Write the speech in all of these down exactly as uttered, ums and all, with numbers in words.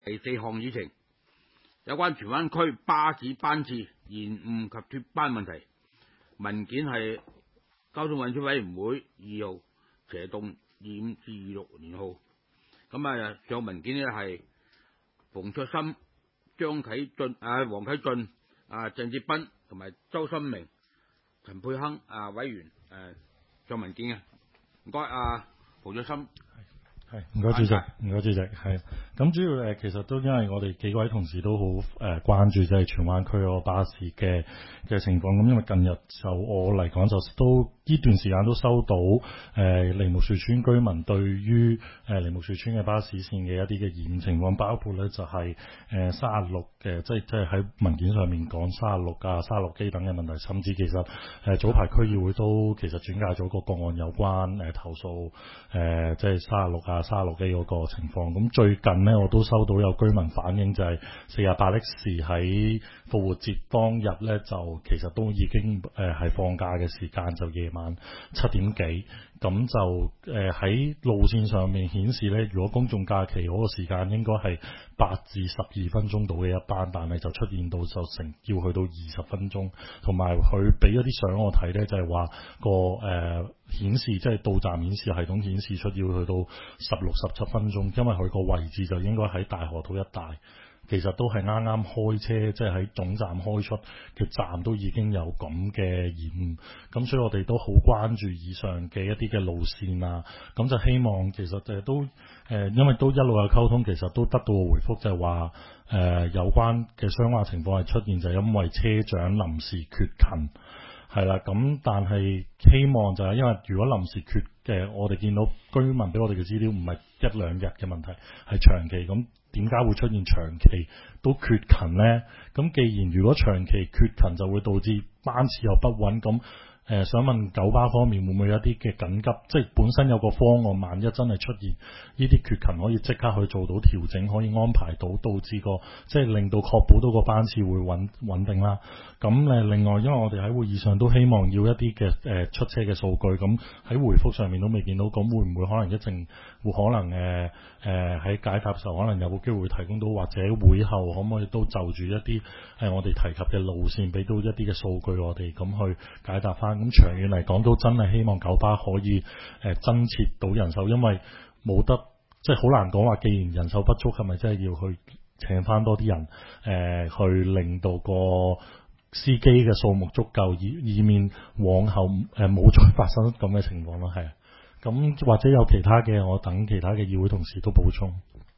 第四項議程，有關荃灣區巴士班次延誤及脫班問題，文件係交通運輸委員會二號斜動二五至二六年號。咁啊，上文件呢係馮卓森、張啟俊、啊黃啟俊、啊鄭哲斌同埋周新明、陳佩亨啊委員誒上文件嘅。唔該，啊馮卓森。 係，唔該主席，唔該主席，係。咁主要誒，其實都因為我哋幾位同事都好誒、呃、關注，即係荃灣區嗰個巴士嘅嘅情況。咁因為近日就我嚟講就都呢段時間都收到誒、呃、梨木樹村居民對於誒、呃、梨木樹村嘅巴士線嘅一啲嘅延誤情況，包括咧就係誒三十六嘅，即係即係喺文件上面講三十六啊、三十六機等嘅問題，甚至其實誒、呃、早排區議會都其實轉介咗個個案有關誒、呃、投訴誒、呃、即係三十六啊。三十六機嗰個情況，咁最近呢，我都收到有居民反映，就係四廿八 X 喺復活節當日呢，就其實都已經誒係、呃、放假嘅時間，就夜晚七點幾，咁就誒喺、呃、路線上面顯示呢，如果公眾假期嗰個時間應該係八至十二分鐘到嘅一班，但係就出現到就成要去到二十分鐘，同埋佢俾咗啲相我睇呢，就係、是、話個誒。呃顯示即係到站顯示系統顯示出要去到十六、十七分鐘，因為佢個位置就應該喺大河道一帶，其實都係啱啱開車，即係喺總站開出嘅站都已經有咁嘅延誤，咁所以我哋都好關注以上嘅一啲嘅路線啊，咁就希望其實誒都誒、呃，因為都一路有溝通，其實都得到個回覆就係話誒有關嘅相關情況係出現，就係因為車長臨時缺勤。係啦，咁但係希望就係因為如果臨時缺嘅，我哋見到居民俾我哋嘅資料唔係一兩日嘅問題，係長期，咁點解會出現長期都缺勤呢？咁既然如果長期缺勤就會導致班次又不穩，咁誒、呃、想問九巴方面會唔會有一啲嘅緊急，即係本身有個方案，萬一真係出現呢啲缺勤，可以即刻去做到調整，可以安排到，導致個即係令到確保到個班次會穩穩定啦。咁誒另外，因為我哋喺會議上都希望要一啲嘅誒出車嘅數據，咁喺回覆上面都未見到，咁會唔會可能一陣會可能誒誒喺解答時候可能有冇機會提供到，或者會後可唔可以都就住一啲誒、呃、我哋提及嘅路線，俾到一啲嘅數據我哋咁去解答翻。咁長遠嚟講，都真係希望九巴可以誒、呃、增設到人手，因為冇得即係好難講話，既然人手不足，係咪真係要去請翻多啲人誒、呃、去令到個司機嘅數目足夠，以以免往後誒冇、呃、再發生咁嘅情況咯。係啊，咁或者有其他嘅，我等其他嘅議會同事都補充。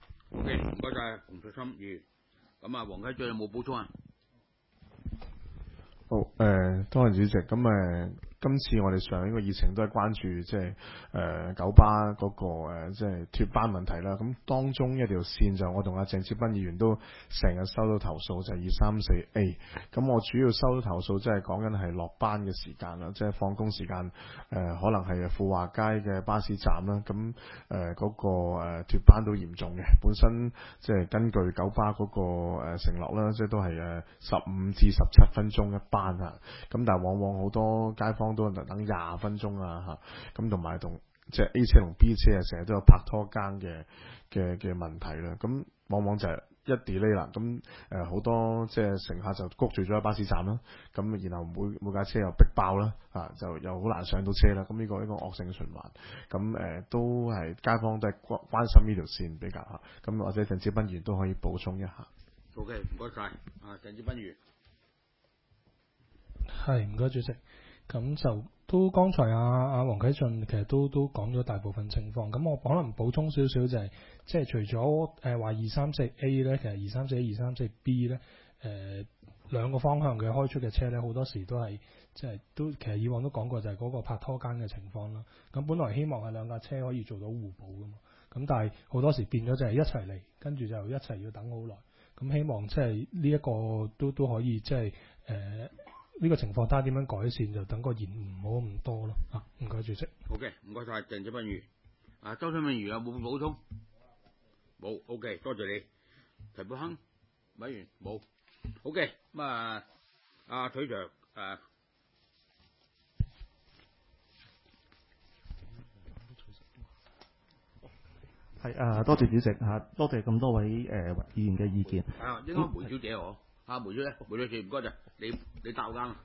O K，唔該晒馮卓森議員。咁啊，黃啟俊有冇補充啊？ 好，誒、呃，多謝主席。咁誒、呃，今次我哋上呢個議程都係關注即係誒九巴嗰、那個誒即係脫班問題啦。咁當中一條線就我同阿鄭志斌議員都成日收到投訴，就係二三四 A。咁我主要收到投訴，即係講緊係落班嘅時間啦，即係放工時間誒、呃，可能係富華街嘅巴士站啦。咁誒嗰個誒脫班都嚴重嘅，本身即係根據九巴嗰個誒承諾啦，即係都係誒十五至十七分鐘一班啊。咁但係往往好多街坊都等廿分鐘啊嚇，咁同埋同即係 A 車同 B 車啊，成日都有拍拖更嘅嘅嘅問題啦。咁往往就係一 delay 啦，咁誒好多即係乘客就谷住咗喺巴士站啦，咁然後每每架車又逼爆啦，啊就又好難上到車啦。咁呢個呢個惡性循環，咁誒、呃、都係街坊都係關關心呢條線比較嚇。咁或者鄭志斌議員都可以補充一下。 OK，唔該晒，啊鄭志斌議員。 係，唔該主席。咁就都剛才阿阿黃啟俊其實都都講咗大部分情況。咁我可能補充少少就係、是，即係除咗誒話二三四 A 咧，其實二三四 A、二三四 B 咧，誒、呃、兩個方向嘅開出嘅車咧，好多時都係即係都其實以往都講過，就係嗰個拍拖間嘅情況啦。咁本來希望係兩架車可以做到互補噶嘛，咁但係好多時變咗就係一齊嚟，跟住就一齊要等好耐。咁希望即係呢一個都都可以即係誒。呃呢個情況睇下點樣改善，就等個延誤唔好咁多咯。啊，唔該主席。 好嘅，唔該晒鄭志斌議員。啊，周新明議員有冇補充？冇。O K，多謝你。陳佩亨委員冇。好嘅，咁啊，阿腿長誒。 係啊，多謝主席嚇，多謝咁多位誒、呃、議員嘅意見。 啊，應該梅小姐我，啊梅小姐，梅小姐唔該就你你答啱。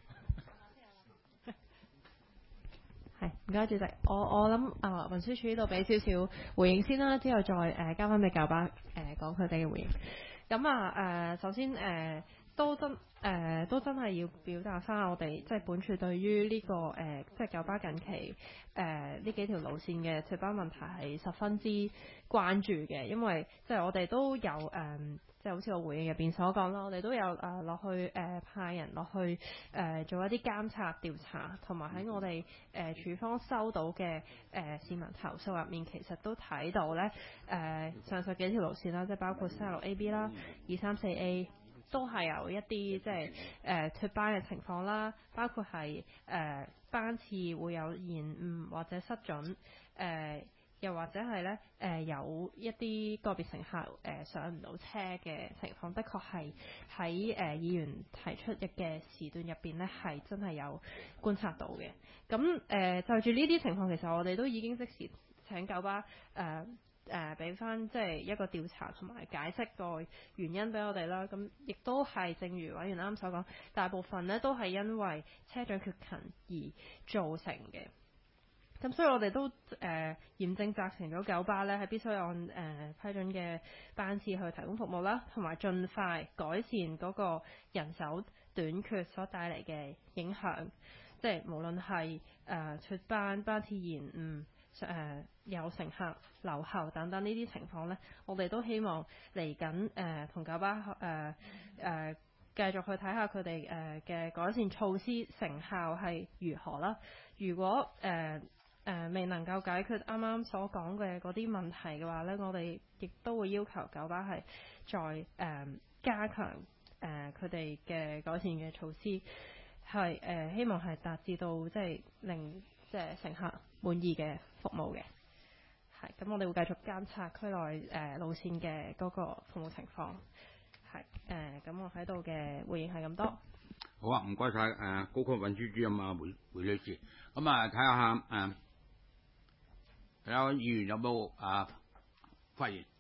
係唔該主席，我我諗啊運輸署呢度俾少少回應先啦，之後再誒、呃、交翻俾九巴誒講佢哋嘅回應。咁啊誒、呃，首先誒、呃、都真誒、呃、都真係要表達翻我哋即係本署對於呢、這個誒、呃、即係九巴近期誒呢、呃、幾條路線嘅脫班問題係十分之關注嘅，因為即係我哋都有誒。呃即係好似我回應入邊所講啦，我哋都有誒落、呃、去誒、呃、派人落去誒、呃、做一啲監察調查，同埋喺我哋誒、呃、處方收到嘅誒、呃、市民投訴入面，其實都睇到咧誒、呃、上述幾條路線啦，即係包括三十六 A B 啦、二三四 A 都係有一啲即係誒脫班嘅情況啦，包括係誒、呃、班次會有延誤或者失準誒。呃又或者係咧，誒、呃、有一啲個別乘客誒、呃、上唔到車嘅情況，的確係喺誒議員提出嘅時段入邊咧，係真係有觀察到嘅。咁誒、呃、就住呢啲情況，其實我哋都已經即時請九巴誒誒俾翻即係一個調查同埋解釋個原因俾我哋啦。咁亦都係正如委員啱啱所講，大部分咧都係因為車長缺勤而造成嘅。咁所以我哋都誒、呃、嚴正責成咗九巴咧，係必須按誒、呃、批准嘅班次去提供服務啦，同埋盡快改善嗰個人手短缺所帶嚟嘅影響。即係無論係誒脫班、班次延誤、誒、呃、有乘客留後等等呢啲情況咧，我哋都希望嚟緊誒同九巴誒誒、呃呃、繼續去睇下佢哋誒嘅改善措施成效係如何啦。如果誒，呃誒、呃、未能夠解決啱啱所講嘅嗰啲問題嘅話呢，我哋亦都會要求九巴係再誒、呃、加強誒佢哋嘅改善嘅措施，係誒、呃、希望係達至到即係令即係乘客滿意嘅服務嘅。係咁，我哋會繼續監察區內誒、呃、路線嘅嗰個服務情況。係誒咁，我喺度嘅回應係咁多。 好啊，唔該晒誒高級運輸主任啊梅梅女士。咁啊睇下誒。呃有議員有冇啊發言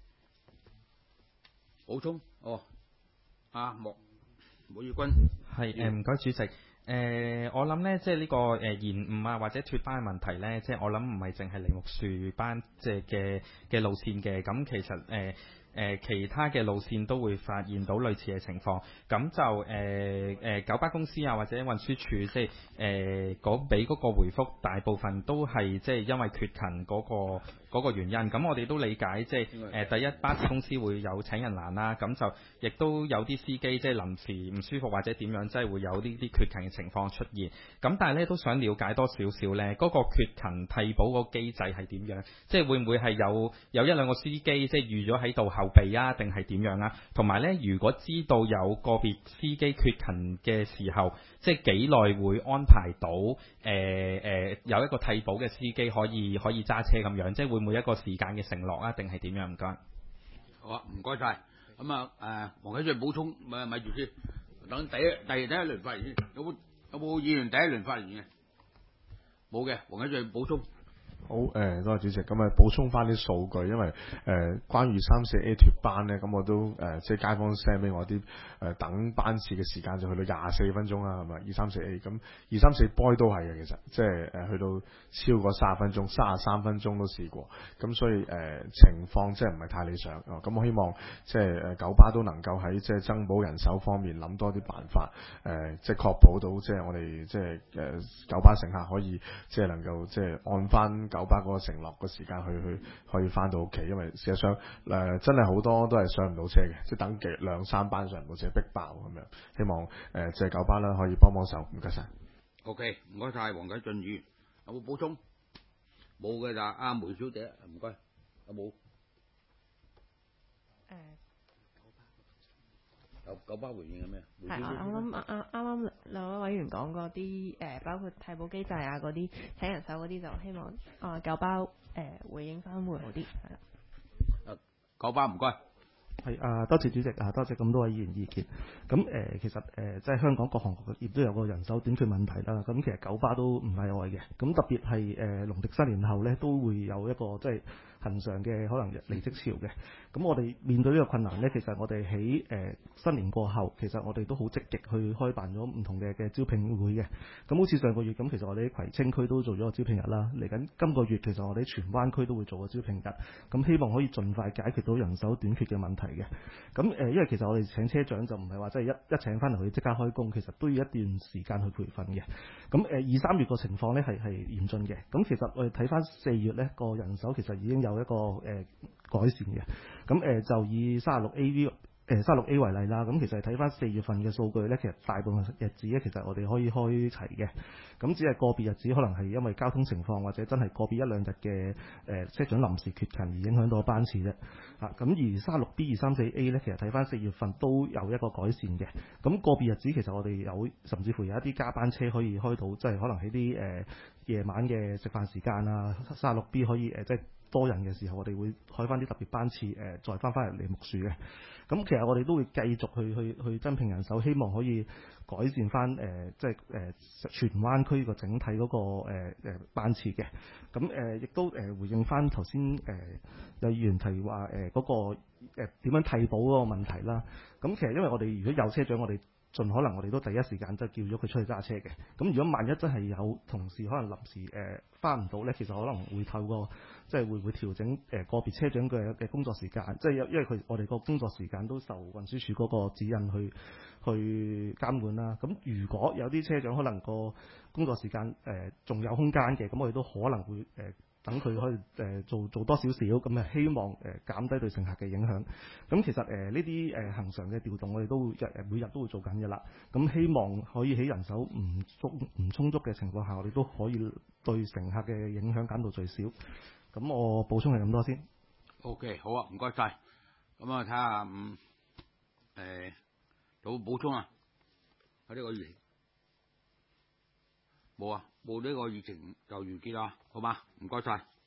補充？哦，阿莫莫宇君係誒唔該主席。誒、呃、我諗咧，即係呢個誒延誤啊或者脫班嘅問題咧，即係我諗唔係淨係梨木樹班即係嘅嘅路線嘅，咁其實誒。呃誒、呃、其他嘅路線都會發現到類似嘅情況，咁就誒誒、呃、九巴公司啊或者運輸署即係誒嗰俾嗰個回覆，大部分都係即係因為缺勤嗰、嗰個嗰個原因。咁我哋都理解即係誒、呃、第一巴士公司會有請人難啦，咁就亦都有啲司機即係臨時唔舒服或者點樣，即係會有呢啲缺勤嘅情況出現。咁但係咧都想了解多少少咧，嗰、嗰個缺勤替補個機制係點樣？即係會唔會係有有一兩個司機即係預咗喺度後備啊，定係點樣啊？同埋咧，如果知道有個別司機缺勤嘅時候，即係幾耐會安排到誒誒、呃呃、有一個替補嘅司機可以可以揸車咁樣？即係會唔會一個時間嘅承諾啊？定係點樣？唔該。 好啊，唔該晒。咁啊誒，黃啟俊補充咪咪住先，等第一第第一輪發言先。有冇有冇議員第一輪發言嘅？冇嘅，黃啟俊補充。 好誒、呃，多謝主席。咁啊，補充翻啲數據，因為誒、呃、關於三四 A 脫班咧，咁我都誒、呃、即係街坊 send 俾我啲誒、呃、等班次嘅時間就去到廿四分鐘啦，係咪？二三四 A 咁二三四 boy 都係嘅，其實即係誒、呃、去到超過三十分鐘，三十三分鐘都試過。咁所以誒、呃、情況即係唔係太理想啊。咁、呃、我希望即係誒九巴都能夠喺即係增補人手方面諗多啲辦法，誒、呃、即係確保到即係我哋即係誒、呃、九巴乘客可以即係能夠即係按翻九巴嗰個承諾個時間去去可以翻到屋企，因為事實上誒、呃、真係好多都係上唔到車嘅，即係等幾兩三班上唔到車逼爆咁樣。希望誒即係九巴啦可以幫幫手，唔該晒。 OK， 唔該晒黃啟俊議員，有冇補充？冇嘅就阿梅小姐，唔該，有冇？ 誒。 有九巴回應係咩？ 係啊，我諗啱啱啱兩位委員講嗰啲誒，包括替補機制啊嗰啲請人手嗰啲，就希望啊、呃、九巴誒、呃、回應翻會好啲，係啦。 誒，九巴唔該。 係啊，多謝主席啊，多謝咁多位議員意見。咁誒、呃，其實誒、呃，即係香港各行各業都有個人手短缺問題啦。咁其實九巴都唔例外嘅。咁特別係誒農曆新年後咧，都會有一個即係恆常嘅可能離職潮嘅。咁我哋面對呢個困難呢，其實我哋喺誒新年過後，其實我哋都好積極去開辦咗唔同嘅嘅招聘會嘅。咁好似上個月咁，其實我哋喺葵青區都做咗個招聘日啦。嚟緊今個月其實我哋喺荃灣區都會做個招聘日。咁希望可以盡快解決到人手短缺嘅問題嘅。咁誒、呃，因為其實我哋請車長就唔係話即係一一請翻嚟佢即刻開工，其實都要一段時間去培訓嘅。咁誒二三月個情況呢係係嚴峻嘅。咁其實我哋睇翻四月呢個人手其實已經有一個誒、呃、改善嘅。咁誒、呃、就以三十六 A V 誒三十六 A 為例啦。咁其實睇翻四月份嘅數據呢，其實大部分日子咧其實我哋可以開齊嘅。咁只係個別日子可能係因為交通情況或者真係個別一兩日嘅誒車長臨時缺勤而影響到班次啫。啊，咁而三十六 B 二三四 A 呢，其實睇翻四月份都有一個改善嘅。咁、那個別日子其實我哋有甚至乎有一啲加班車可以開到，即係可能喺啲誒夜晚嘅食飯時間啊，三十六 B 可以誒、呃、即係多人嘅時候，我哋會開翻啲特別班次誒、呃，再翻翻嚟梨木樹嘅。咁其實我哋都會繼續去去去增聘人手，希望可以改善翻誒、呃，即係誒、呃、荃灣區個整體嗰、那個誒、呃、班次嘅。咁誒亦都誒、呃、回應翻頭先誒有議員提話誒嗰個誒點、呃、樣替補嗰個問題啦。咁其實因為我哋如果有車長，我哋盡可能我哋都第一時間就叫咗佢出去揸車嘅。咁如果萬一真係有同事可能臨時誒翻唔到咧，其實可能會透過即係會唔會調整誒、呃、個別車長嘅嘅工作時間，即係因因為佢我哋個工作時間都受運輸署嗰個指引去去監管啦。咁如果有啲車長可能個工作時間誒仲有空間嘅，咁我哋都可能會誒、呃、等佢可以誒、呃、做做多少少，咁啊希望誒、呃、減低對乘客嘅影響。咁其實誒呢啲誒恆常嘅調動，我哋都會日誒每日都會做緊嘅啦。咁希望可以喺人手唔足唔充足嘅情況下，我哋都可以對乘客嘅影響減到最少。咁我補充係咁多先。 OK， 好啊，唔該晒。咁啊，睇下嗯誒有冇補充啊？喺呢個疫情冇啊，冇呢個疫情就完結啦，好嘛？唔該晒。